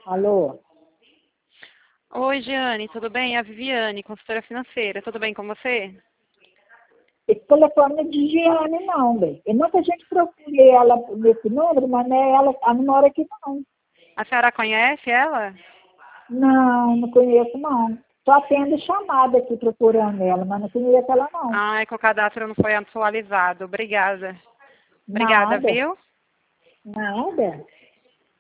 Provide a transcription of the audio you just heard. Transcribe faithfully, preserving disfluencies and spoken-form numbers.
Alô? Oi, Giane, tudo bem? É a Viviane, consultora financeira. Tudo bem com você? Esse telefone não é de Giane, não, bem. Eu nunca a gente procurei ela nesse número, mas não é ela, ela não mora aqui, não. A senhora conhece ela? Não, não conheço, não. Só tendo chamada aqui procurando ela, mas não conheço ela, não. Ah, é que o cadastro não foi atualizado. Obrigada. Obrigada, Nada, viu? nada.